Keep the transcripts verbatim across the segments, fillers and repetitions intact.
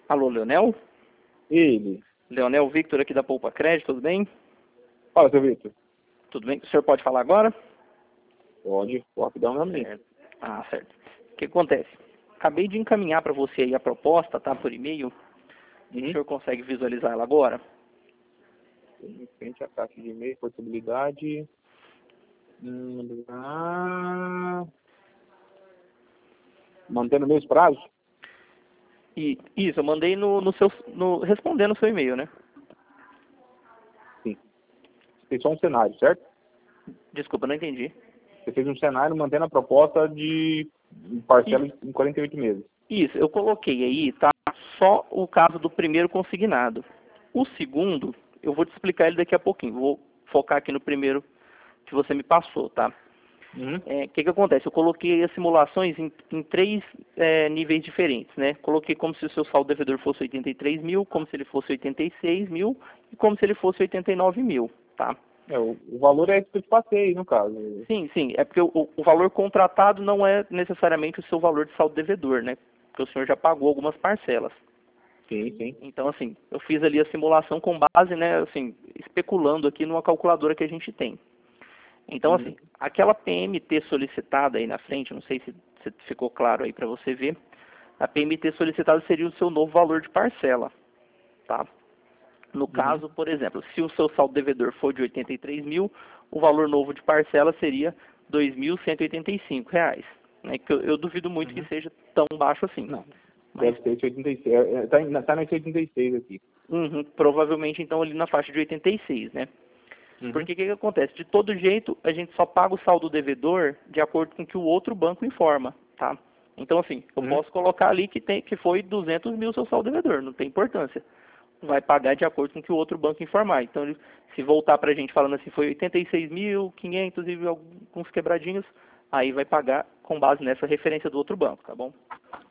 Alô, Leonel? Ele. Leonel Victor aqui da Poupa Crédito, tudo bem? Fala, seu Victor. Tudo bem? O senhor pode falar agora? Pode, rapidão também. Certo. Ah, certo. O que acontece? Acabei de encaminhar para você aí a proposta, tá? Por e-mail. Uhum. O senhor consegue visualizar ela agora? Em frente à caixa de e-mail, possibilidade. Hum, ah, mantendo o mesmo prazo? E, isso, eu mandei no, no seu... No, respondendo o seu e-mail, né? Sim. Tem só um cenário, certo? Desculpa, não entendi. Você fez um cenário mantendo a proposta de parcela Isso. em quarenta e oito meses. Isso, eu coloquei aí, tá? Só o caso do primeiro consignado. O segundo, eu vou te explicar ele daqui a pouquinho. Vou focar aqui no primeiro que você me passou, tá? Uhum. O é, que, que acontece? Eu coloquei as simulações em, em três é, níveis diferentes, né? Coloquei como se o seu saldo devedor fosse oitenta e três mil, como se ele fosse oitenta e seis mil e como se ele fosse oitenta e nove mil, tá? É, o, o valor é esse que eu te passei aí, no caso. Sim, sim. É porque o, o valor contratado não é necessariamente o seu valor de saldo devedor, né? Porque o senhor já pagou algumas parcelas. Sim, sim. Então, assim, eu fiz ali a simulação com base, né, assim, especulando aqui numa calculadora que a gente tem. Então, Uhum. assim, aquela P M T solicitada aí na frente, não sei se, se ficou claro aí para você ver, a P M T solicitada seria o seu novo valor de parcela, tá? No Uhum. caso, por exemplo, se o seu saldo devedor for de oitenta e três mil, o valor novo de parcela seria dois mil cento e oitenta e cinco reais. Né? Que eu, eu duvido muito Uhum. que seja tão baixo assim. Não, Mas, deve ser esse oitenta e seis. É, é, tá, em- tá nesse oitenta e seis aqui. uhum, provavelmente, então, ali na faixa de oitenta e seis, né? Uhum. Porque o que, que acontece? De todo jeito, a gente só paga o saldo devedor de acordo com o que o outro banco informa, tá? Então, assim, eu Uhum. posso colocar ali que, tem, que foi duzentos mil seu saldo devedor, não tem importância. Vai pagar de acordo com o que o outro banco informar. Então, ele, se voltar para a gente falando assim, foi oitenta e seis mil, quinhentos e alguns quebradinhos, aí vai pagar com base nessa referência do outro banco, tá bom?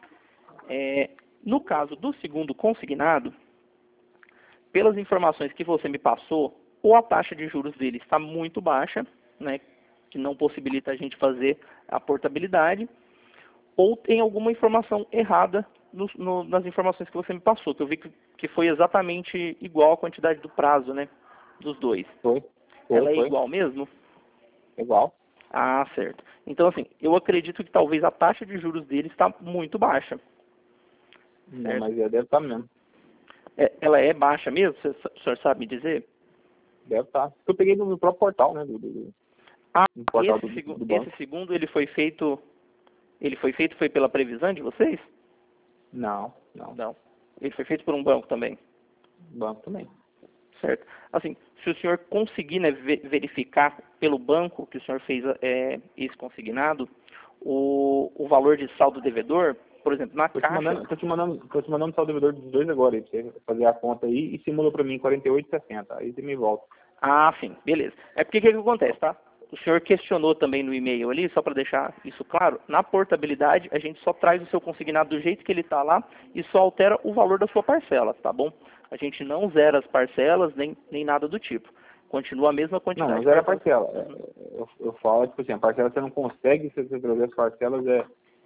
É, no caso do segundo consignado, pelas informações que você me passou, ou a taxa de juros dele está muito baixa, né, que não possibilita a gente fazer a portabilidade, ou tem alguma informação errada no, no, nas informações que você me passou, que eu vi que, que foi exatamente igual a quantidade do prazo, né, dos dois. Foi, foi, Ela é foi. igual mesmo? Igual. Ah, certo. Então, assim, eu acredito que talvez a taxa de juros dele está muito baixa. Não, Certo? mas é, deve estar mesmo. É, ela é baixa mesmo? O senhor sabe me dizer? Deve estar. Eu peguei no meu próprio portal, né? Do, do, Ah, do portal esse, do, segu do esse banco. segundo ele foi feito, ele foi feito foi pela Previsão de vocês? Não, não. Não. Ele foi feito por um banco também, Banco também. certo? Assim, se o senhor conseguir, né, ve verificar pelo banco que o senhor fez é, esse consignado, o, o valor de saldo devedor, por exemplo, na Tô te caixa... mandando, tô te mandando, tô te mandando o saldo devedor dos dois agora, aí, pra você fazer a conta aí e simula pra mim quarenta e oito e sessenta. Aí você me volta. Ah, sim, beleza. É porque o que, que acontece, tá? O senhor questionou também no e-mail ali, só para deixar isso claro, na portabilidade a gente só traz o seu consignado do jeito que ele está lá e só altera o valor da sua parcela, tá bom? A gente não zera as parcelas nem, nem nada do tipo. Continua a mesma Não, quantidade não de zero a parcelas. parcela. Uhum. É, Eu, eu falo, tipo assim, a parcela você não consegue, se você trazer as parcelas, é...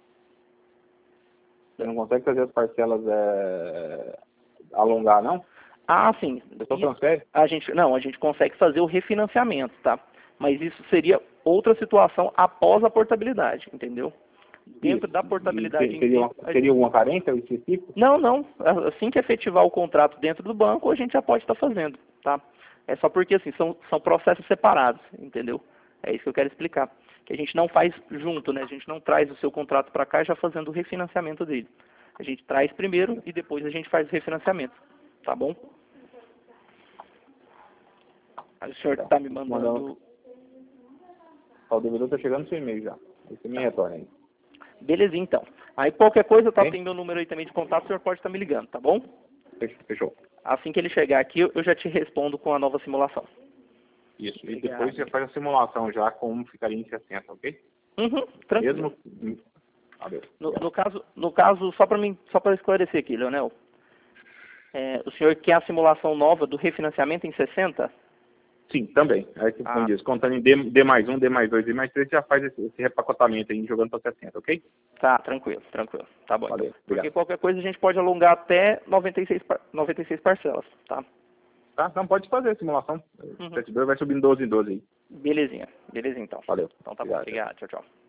Você não consegue fazer as parcelas é, alongar, não? Ah, sim. Você só Isso, transfere? a gente, não, a gente consegue fazer o refinanciamento, tá? Mas isso seria outra situação após a portabilidade, entendeu? Dentro Isso. da E portabilidade te- em teria, si, uma, a teria gente... alguma carência específica? Não, não. Assim que efetivar o contrato dentro do banco, a gente já pode estar fazendo, tá? É só porque, assim, são, são processos separados, entendeu? É isso que eu quero explicar. Que a gente não faz junto, né? A gente não traz o seu contrato para cá já fazendo o refinanciamento dele. A gente traz primeiro e depois a gente faz o refinanciamento, tá bom? Aí o senhor Tá. está me Tô te mandando. mandando... Ó, o devedor tá chegando no seu e-mail já. Aí você me Tá. retorna aí. Beleza, então. Aí qualquer coisa, tá, Ok? tem meu número aí também de contato, o senhor pode estar me ligando, tá bom? Fechou. Fechou. Assim que ele chegar aqui, eu já te respondo com a nova simulação. Isso. E Obrigado. depois você faz a simulação já como ficaria em sessenta, ok? Uhum, tranquilo. Mesmo. Adeus. No, no caso, no caso, só para mim, só para esclarecer aqui, Leonel, é, o senhor quer a simulação nova do refinanciamento em sessenta? Sim, também. Aí você Ah, diz, contando em D, D mais um, D mais dois, D mais três, já faz esse, esse repacotamento aí, jogando para sessenta, ok? tá, tranquilo, tranquilo. Tá bom, Valeu, então. Porque obrigado. qualquer coisa a gente pode alongar até noventa e seis, par- noventa e seis parcelas, tá? Tá? Então pode fazer a simulação. Uhum. setenta e dois vai subindo doze em doze aí. Belezinha, belezinha então. Valeu. Então tá bom, Obrigado. obrigado, tchau, tchau.